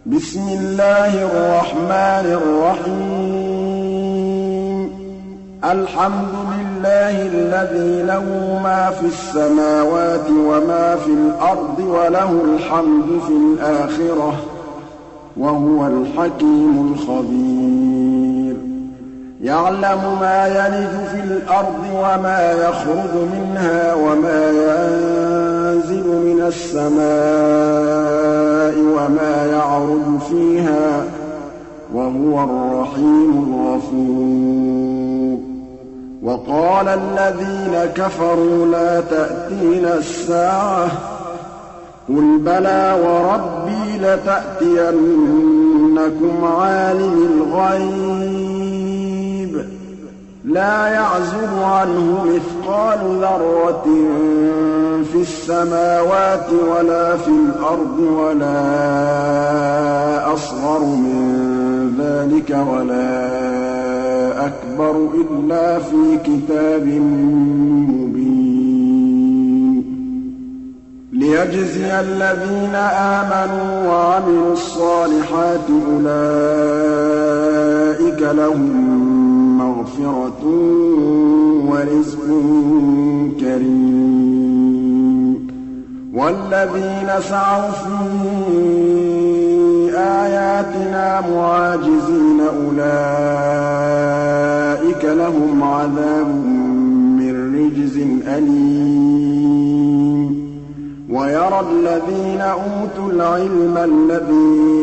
بسم الله الرحمن الرحيم الحمد لله الذي له ما في السماوات وما في الأرض وله الحمد في الآخرة وهو الحكيم الخبير يعلم ما يلج في الأرض وما يخرج منها وما ينزل من السماء وما يعرج فيها وهو الرحيم الغفور وقال الذين كفروا لا تأتينا الساعة قل بلى وربي لتأتينكم عالم الغيب لا يعزب عنه مثقال ذرة في السماوات ولا في الأرض ولا أصغر من ذلك ولا أكبر إلا في كتاب مبين ليجزي الذين آمنوا وعملوا الصالحات أولئك لهم مغفرة ورزق كريم والذين سعوا في آياتنا معاجزين أولئك لهم عذاب من رجز أليم ويرى الذين أوتوا العلم الذي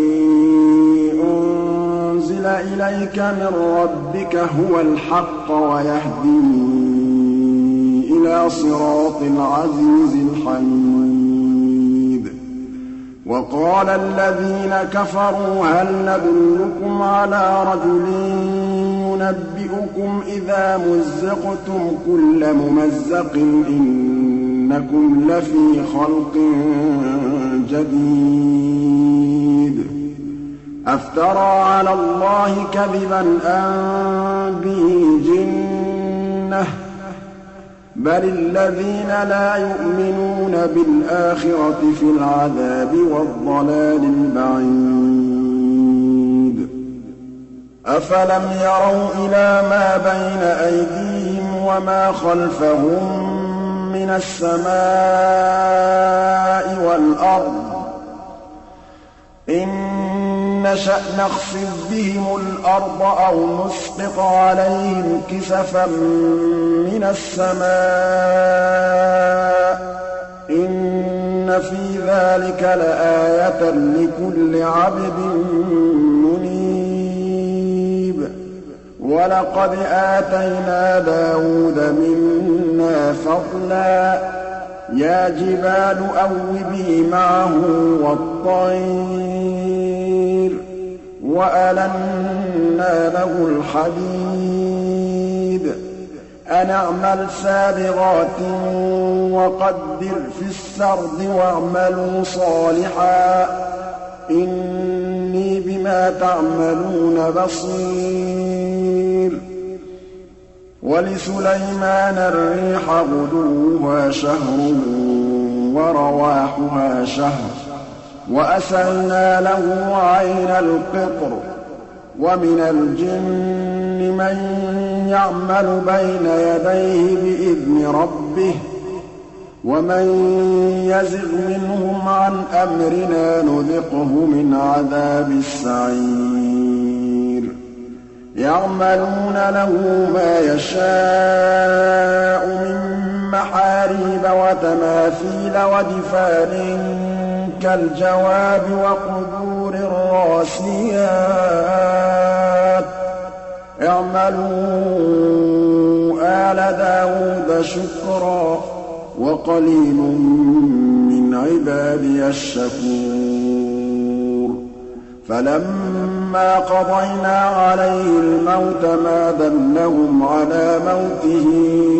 أنزل إليك من ربك هو الحق ويهدي إلى صراط العزيز الحميد وقال الذين كفروا هل ندلكم على رجل ينبئكم إذا مزقتم كل ممزق إنكم لفي خلق جديد أفترى على الله كذبا أم به جنة بل الذين لا يؤمنون بالآخرة في العذاب والضلال البعيد أفلم يروا إلى ما بين أيديهم وما خلفهم من السماء والأرض إن نشأ نخسف بهم الأرض أو نسقط عليهم كسفا من السماء إن في ذلك لآية لكل عبد منيب ولقد آتينا داود منا فضلا يا جبال أوبي معه والطير وألنا له الحديد أن اعمل سابغات وقدر في السرد واعملوا صالحا إني بما تعملون بصير ولسليمان الريح غدوها شهر ورواحها شهر وأسلنا له عين القطر ومن الجن من يعمل بين يديه بإذن ربه ومن يزغ منهم عن أمرنا نذقه من عذاب السعير يعملون له ما يشاء من محاريب وتماثيل ودفان كالجواب وقدور الراسيات اعملوا آل داود شكرا وقليل من عبادي الشكور فلما قضينا عليه الموت ما دلهم على موته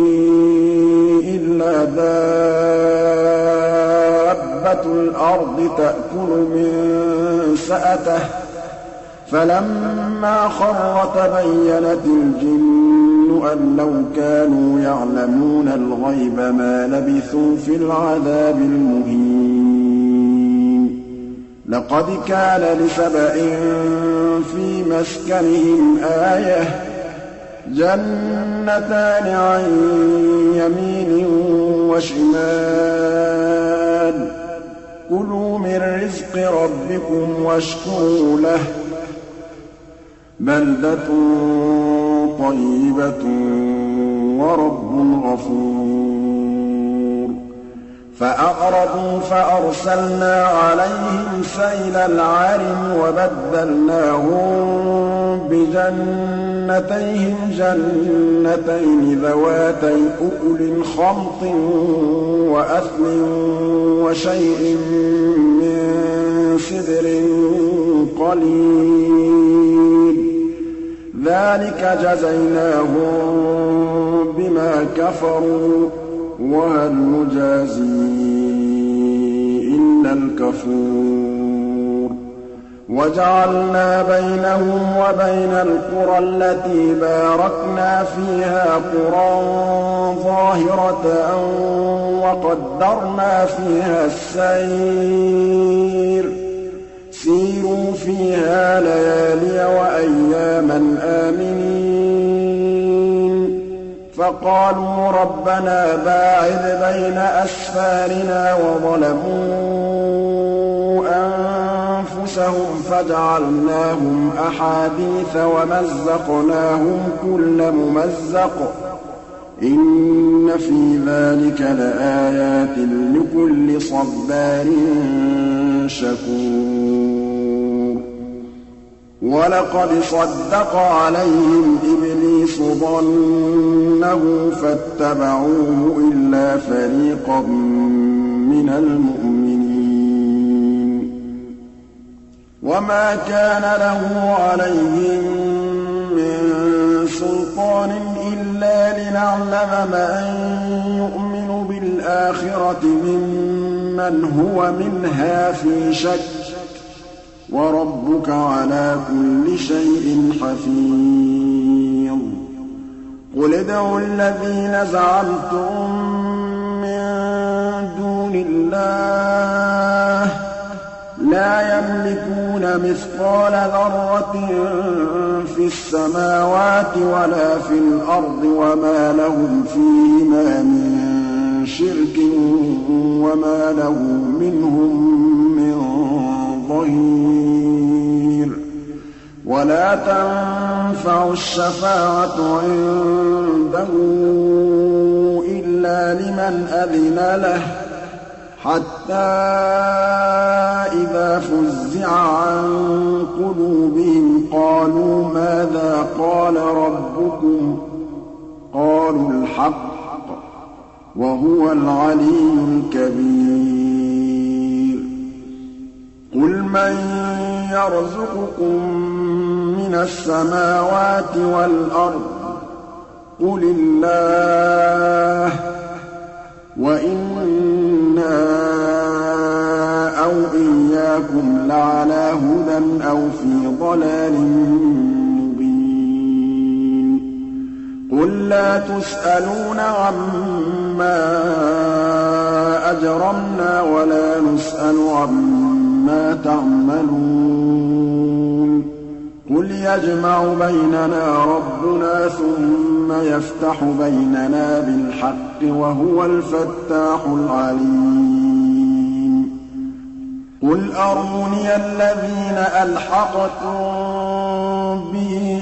إلا دابة الأرض تأكل من سأته فلما خر تبينت الجن أن لو كانوا يعلمون الغيب ما لبثوا في العذاب المهين لقد كان لسبإ في مسكنهم آية جنتان عن يمين وشمال كلوا من رزق ربكم واشكروا له بلدة طيبة ورب غفور فأعرضوا فأرسلنا عليهم سيل العرم وبدلناهم بجنتيهم جنتين ذواتي أكل خمط وأثل وشيء من سدر قليل ذلك جزيناهم بما كفروا وهل نجازي إلا الكفور وجعلنا بينهم وبين القرى التي باركنا فيها قرى ظاهرة وقدرنا فيها السير سيروا فيها ليالي وأياما آمنين فقالوا ربنا باعد بين أسفارنا وظلموا أنفسهم فجعلناهم أحاديث ومزقناهم كل ممزق إن في ذلك لآيات لكل صبار شكور ولقد صدق عليهم إبليس ظنه فاتبعوه إلا فريقا من المؤمنين وما كان له عليهم من سلطان إلا لنعلم من يؤمن بالآخرة ممن هو منها في شك وربك على كل شيء حفيظ قل ادعوا الذين زعمتم من دون الله لا يملكون مثقال ذرة في السماوات ولا في الأرض وما لهم فيهما من شرك وما له منهم من ظهير ولا تنفع الشفاعة عنده إلا لمن أذن له حتى إذا فزع عن قلوبهم قالوا ماذا قال ربكم قالوا الحق وهو العلي الكبير قل من يرزقكم من السماوات والأرض قل الله وإنا أو إياكم لعلى هدى أو في ضلال مبين قل لا تسألون عما أجرمنا ولا نسأل عما تعملون قل يجمع بيننا ربنا ثم يفتح بيننا بالحق وهو الفتاح العليم قل أروني الذين ألحقتم به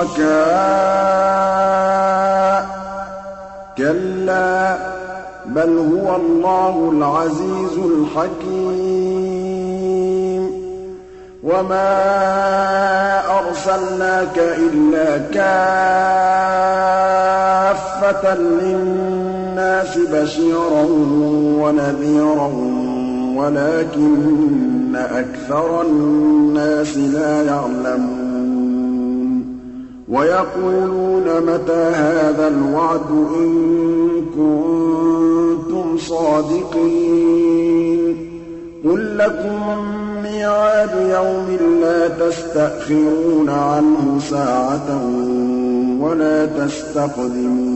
شركاء كلا بل هو الله العزيز الحكيم وما أرسلناك إلا كافة للناس بشيرا ونذيرا ولكن أكثر الناس لا يعلمون ويقولون متى هذا الوعد إن كنتم صادقين قل لكم ميعاد يوم لا تستأخرون عنه ساعة ولا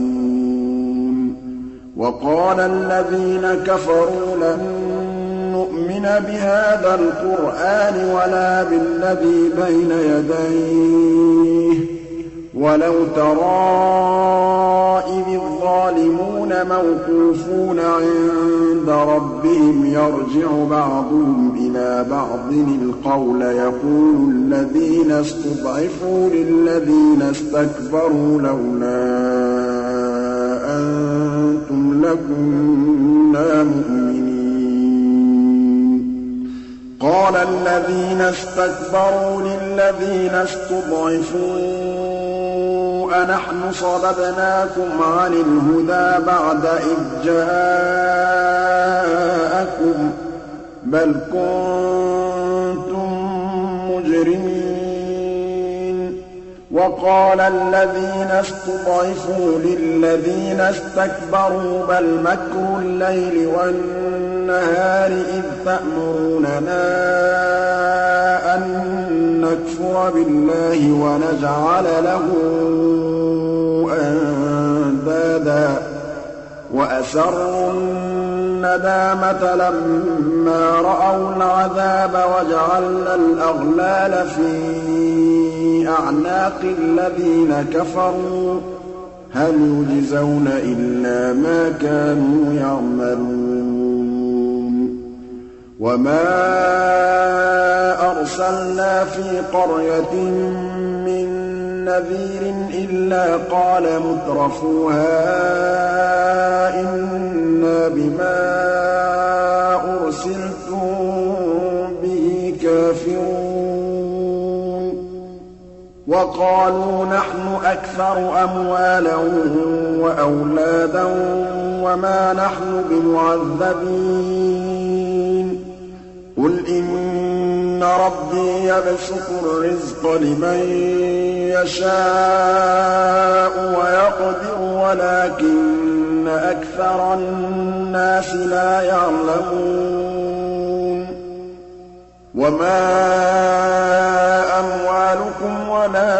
تستقدمون وقال الذين كفروا لن نؤمن لِّنُؤْمِنَ بِهَٰذَا الْقُرْآنِ وَلَا بِالَّذِي بَيْنَ يَدَيْهِ ۗ وَلَوْ تَرَىٰ إِذِ الظَّالِمُونَ مَوْقُوفُونَ عِندَ رَبِّهِمْ يَرْجِعُ بَعْضُهُمْ إِلَىٰ بَعْضٍ الْقَوْلَ يَقُولُ الَّذِينَ اسْتُضْعِفُوا لِلَّذِينَ اسْتَكْبَرُوا لَوْلَا أَنتُمْ لَكُنَّا مُؤْمِنِينَ قَالَ الَّذِينَ اسْتَكْبَرُوا لِلَّذِينَ اسْتُضْعِفُوا أَنَحْنُ صَدَدْنَاكُمْ عَنِ الْهُدَىٰ بَعْدَ إِذْ جَاءَكُم ۖ بَلْ كُنتُم مُّجْرِمِينَ وَقَالَ الَّذِينَ اسْتُضْعِفُوا لِلَّذِينَ اسْتَكْبَرُوا بَلْ مَكْرُ اللَّيْلِ وَالنَّهَارِ إِذْ تَأْمُرُونَنَا أَن نَّكْفُرَ بِاللَّهِ وَنَجْعَلَ لَهُ أَندَادًا وَأَسَرُّوا النَّدَامَةَ لَمَّا رَأَوُا الْعَذَابَ وَجَعَلْنَا الْأَغْلَالَ فِي أَعْنَاقِ الَّذِينَ كَفَرُوا هَلْ يُجْزَوْنَ إِلَّا مَا كَانُوا يَعْمَلُونَ وَمَا أَرْسَلْنَا فِي قَرْيَةٍ مِّن نَّذِيرٍ إِلَّا قَالَ مُتْرَفُوهَا إِنَّا بِمَا أُرْسِلْتُم بِهِ كَافِرُونَ وَقَالُوا نَحْنُ أَكْثَرُ أَمْوَالًا وَأَوْلَادًا وَمَا نَحْنُ بِمُعَذَّبِينَ قُلْ إِنَّ رَبِّي يَبْسُطُ الرِّزْقَ لِمَن يَشَاءُ وَيَقْدِرُ وَلَٰكِنَّ أَكْثَرَ النَّاسِ لَا يَعْلَمُونَ وَمَا أَمْوَالُكُمْ وَلَا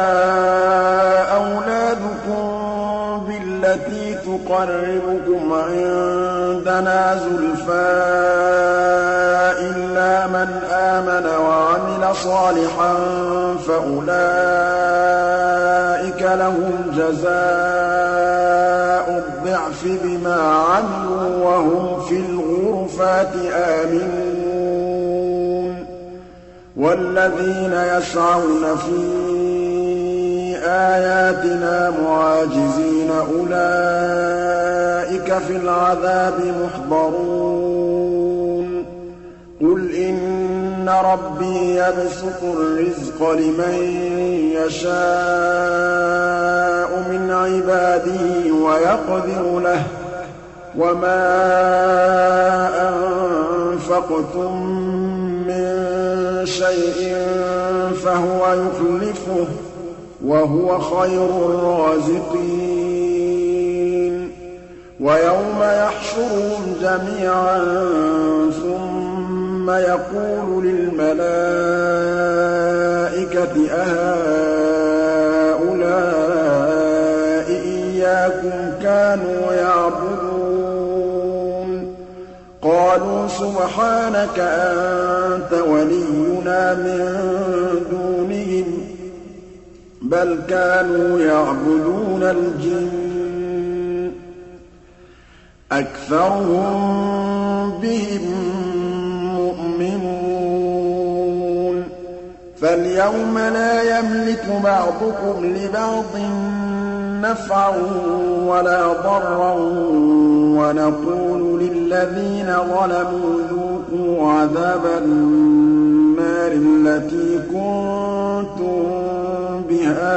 أَوْلَادُكُم بِالَّتِي تُقَرِّبُكُمْ عِندَنَا زُلْفَىٰ إِلَّا مَنْ آمَنَ وَعَمِلَ صَالِحًا فَأُولَٰئِكَ لَهُمْ جَزَاءُ الضِّعْفِ بِمَا عَمِلُوا وَهُمْ فِي الْغُرُفَاتِ آمِنُونَ وَالَّذِينَ يَسْعَوْنَ فِي آيَاتِنَا مُعَاجِزِينَ أُولَٰئِكَ فِي الْعَذَابِ مُحْضَرُونَ قُلْ إِنَّ رَبِّي يَبْسُطُ الرِّزْقَ لِمَن يَشَاءُ مِنْ عِبَادِهِ وَيَقْدِرُ لَهُ وَمَا أَنفَقْتُم مِّن شَيْءٍ فَهُوَ يُخْلِفُهُ وَهُوَ خَيْرُ الرَّازِقِينَ وَيَوْمَ يَحْشُرُهُمْ جَمِيعًا ثُمَّ يَقُولُ لِلْمَلَائِكَةِ أَهَٰؤُلَاءِ إِيَّاكُمْ كَانُوا يَعْبُدُونَ قَالُوا سُبْحَانَكَ أَنتَ وَلِيُّنَا مِن دُونِهِم بَلْ كَانُوا يَعْبُدُونَ الْجِنَّ أَكْثَرُهُم بِهِم مُّؤْمِنُونَ فَالْيَوْمَ لَا يَمْلِكُ بَعْضُكُمْ لِبَعْضٍ نَّفْعًا وَلَا ضَرًّا وَنَقُولُ لِلَّذِينَ ظَلَمُوا ذُوقُوا عَذَابَ النَّارِ الَّتِي كُنتُم بِهَا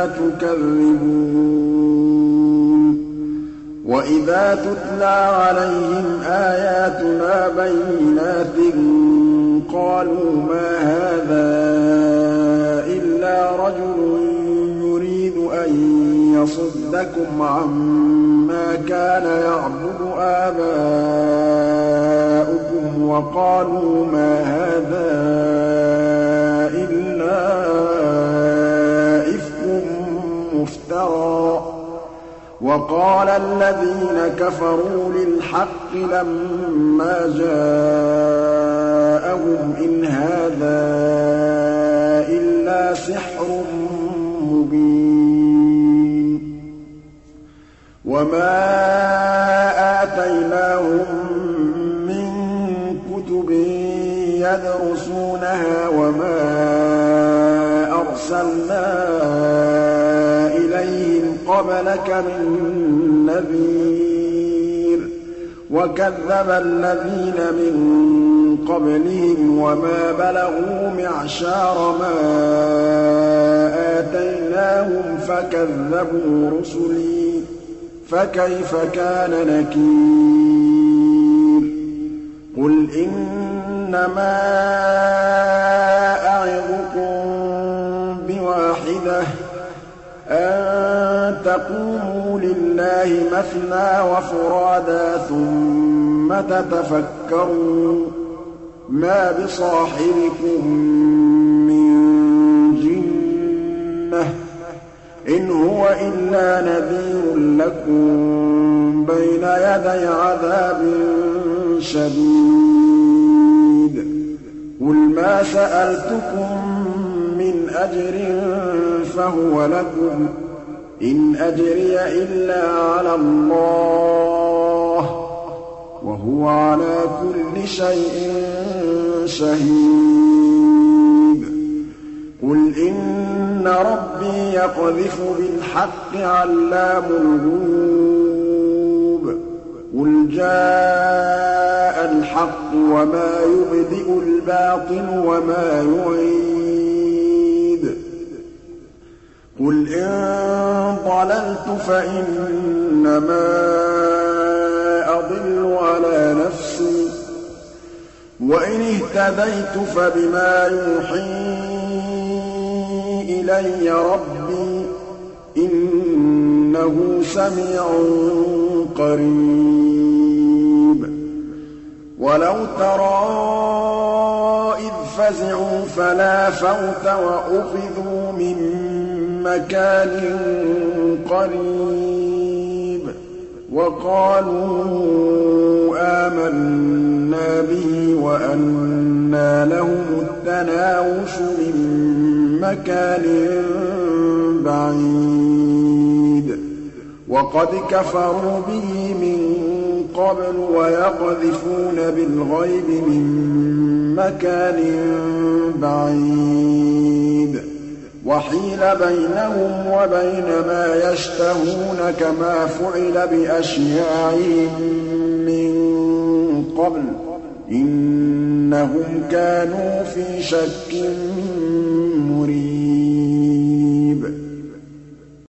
تُكَذِّبُونَ وَإِذَا تُتْلَىٰ عَلَيْهِمْ آيَاتُنَا بَيِّنَاتٍ قَالُوا مَا هَٰذَا إِلَّا رَجُلٌ يُرِيدُ أَن يَصُدَّكُمْ عَمَّا كَانَ يَعْبُدُ آبَاؤُكُمْ وَقَالُوا مَا هَٰذَا إِلَّا إِفْكٌ مُّفْتَرًى وَقَالَ الَّذِينَ كَفَرُوا لِلْحَقِّ لَمَّا جَاءَهُمْ لهم إن هذا إلا سحر مبين وما آتيناهم من كتب يدرسونها وما أرسلنا إليهم قبلك من نذير وكذب الذين من قبلهم وما بلغوا معشار ما آتيناهم فكذبوا رسلي فكيف كان نكير قل إنما أعظكم بواحدة أن تقوموا لله مثنى وفرادا ثم تتفكروا ما بصاحبكم من جنة إن هو إلا نذير لكم بين يدي عذاب شديد قل ما سألتكم من أجر فهو لكم إن أجري إلا على الله وهو على كل شيء شهيد قل إن ربي يقذف بالحق علام الغيوب قل جاء الحق وما يبدئ الباطل وما يعيد قل إن ضللت فإنما أضل على نفسي وإن اهتديت فبما يوحي إلي ربي إنه سميع قريب ولو ترى إذ فزعوا فلا فوت وأخذوا من مكان قريب وقالوا آمنا به وأنى لهم التناوش من مكان بعيد وقد كفروا به من قبل ويقذفون بالغيب من مكان بعيد وحيل بينهم وبين ما يشتهون كما فعل بأشياعهم من قبل إنهم كانوا في شك